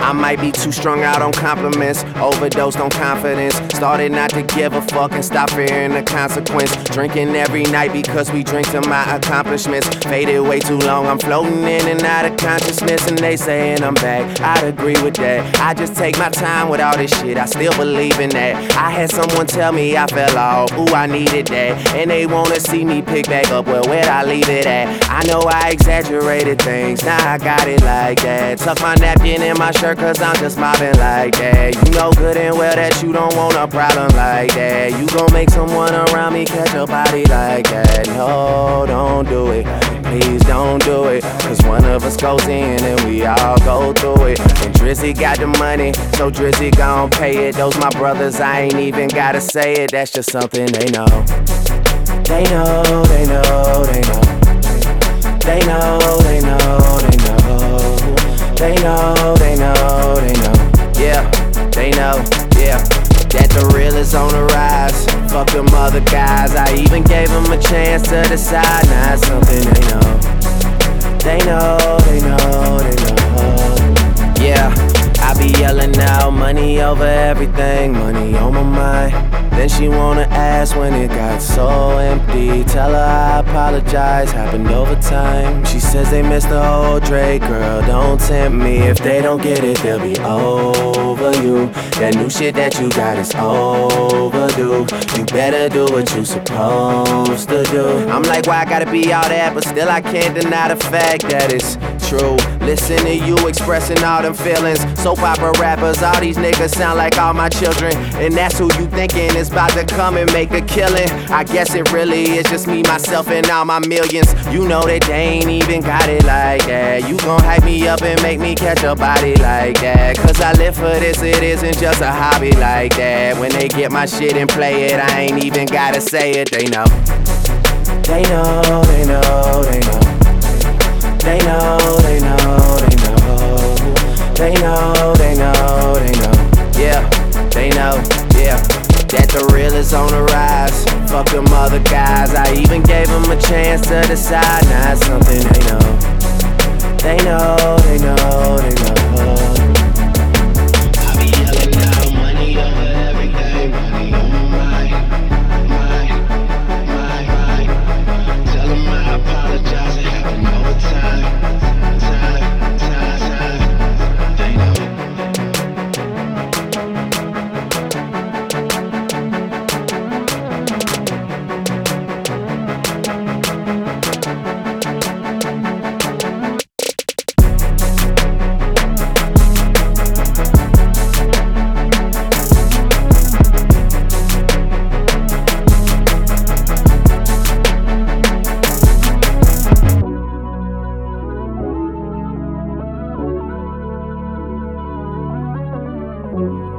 I might be too strung out on compliments, overdosed on confidence. Started not to give a fuck and stop fearing the consequence. Drinking every night because we drink to my accomplishments. Faded way too long, I'm floating in and out of consciousness. And they saying I'm back, I'd agree with that. I just take my time with all this shit, I still believe in that. I had someone tell me I fell off, ooh, I needed that. And they wanna see me pick back up, well, where'd I leave it at? I know I exaggerated things, now I got it like that. Tuck my napkin in my shirt cause I'm just mobbing like that. You know good and well that you don't want a problem like that. You gon' make someone around me catch a body like that. No, don't do it, please don't do it. Cause one of us goes in and we all go through it. And Drizzy got the money, so Drizzy gon' pay it. Those my brothers, I ain't even gotta say it. That's just something they know. They know, they know, they know. They know, they know, they know. They know, they know, they know. Yeah, they know, yeah. That the real is on the rise. Fuck them other guys, I even gave them a chance to decide. Now it's something they know. They know, they know, they know. Yeah, I be yelling out, money over everything, money on my mind. Then she wanna ask when it got so empty. Tell her I apologize, happened over time. She says they missed the whole Drake, girl, don't tempt me. If they don't get it, they'll be over you. That new shit that you got is overdue. You better do what you supposed to do. I'm like, why I gotta be all that? But still I can't deny the fact that it's true. Listen to you expressing all them feelings. Soap opera rappers, all these niggas sound like all my children. And that's who you thinking is about to come and make a killing. I guess it really is just me, myself, and all my millions. You know that they ain't even got it like that. You gon' hype me up and make me catch a body like that. Cause I live for this, it isn't just a hobby like that. When they get my shit and play it, I ain't even gotta say it, they know. They know, they know, they know. They know, they know, they know. They know, they know, they know. Yeah, they know, yeah. That the real is on the rise. Fuck them other guys, I even gave them a chance to decide. Now it's something they know. They know, they know, they know. I be yelling out, money over everything, money on my mind. Tell them I apologize, it happened over time. They know. Thank you.